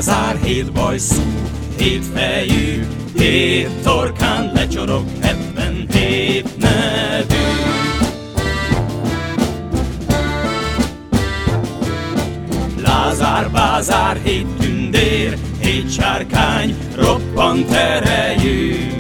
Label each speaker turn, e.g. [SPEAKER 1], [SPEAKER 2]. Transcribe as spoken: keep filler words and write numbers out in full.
[SPEAKER 1] bázár, hét bajszú, hét fejű, hét torkán lecsorog, ebben hét nevű. Lázár, bázár, hét tündér, hét sárkány, roppant erejű.